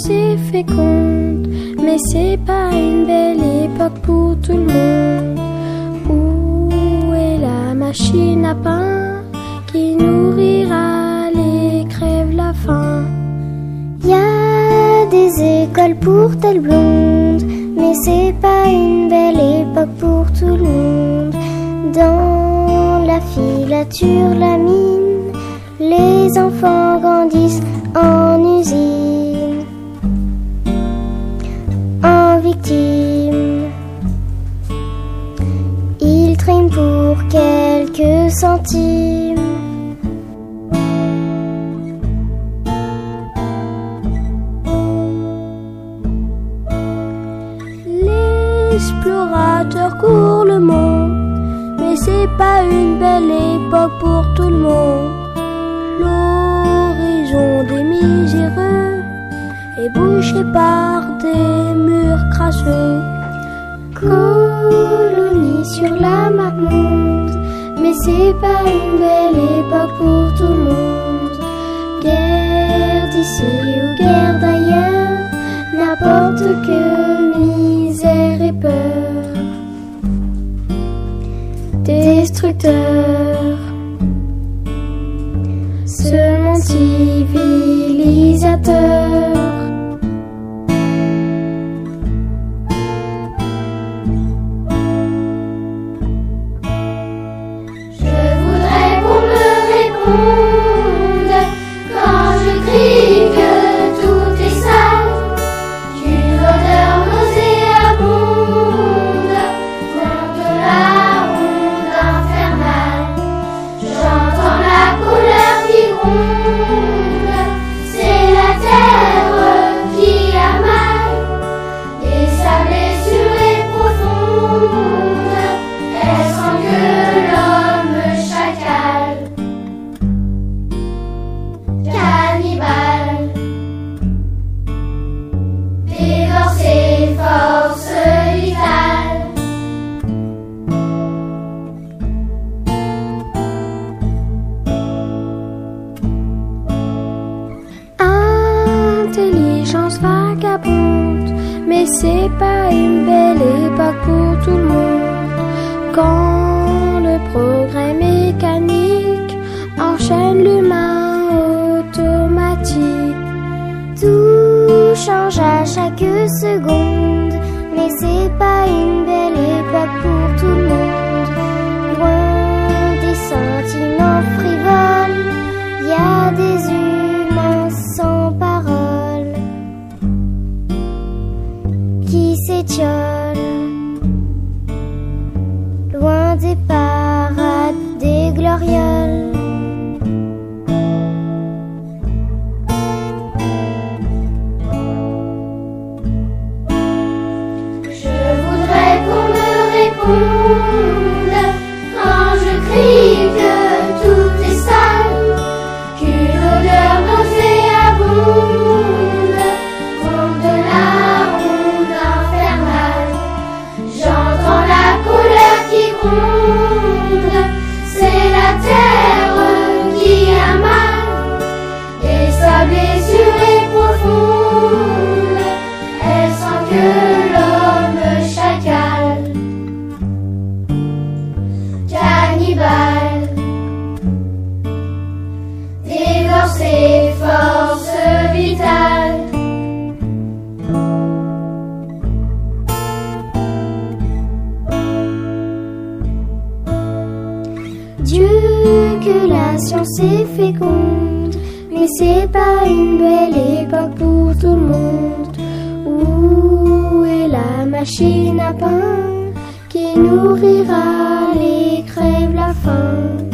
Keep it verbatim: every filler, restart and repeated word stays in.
c'est féconde, mais c'est pas une belle époque pour tout le monde. Où est la machine à pain qui nourrira les crèves la faim? Y a des écoles pour telle blonde, mais c'est pas une belle époque pour tout le monde. Dans la filature, la mine, les enfants grandissent en usine, en victime. Ils traînent pour quelques centimes. L'explorateur court le monde, mais c'est pas une belle époque pour tout le monde. L'horizon des miséreux est bouché par des murs crasseux. Colonie sur la map monde, mais c'est pas une belle époque pour tout le monde. Guerre d'ici ou guerre d'ailleurs, n'importe que misère et peur. Destructeur, ce monde civilisateur. Intelligence vagabonde, mais c'est pas une belle époque pour tout le monde. Quand le progrès mécanique enchaîne l'humain automatique, tout change à chaque seconde, mais c'est pas une belle époque pour tout le monde. Loin des sentiments frivoles, y a des humains sans parole qui s'étiolent, loin des parades, des glorioles. Je voudrais qu'on me réponde quand je crie que tout est sale, qu'une odeur nauséabonde monte de la ronde infernale. J'entends la colère qui gronde, c'est la terre qui a mal, et sa blessure est profonde, elle sent que l'homme chacal, cannibale, dévore ses forces vitales. Dieu, que la science est féconde, mais c'est pas une belle époque pour tout le monde. Où est la machine à pain qui nourrira les crèves la faim?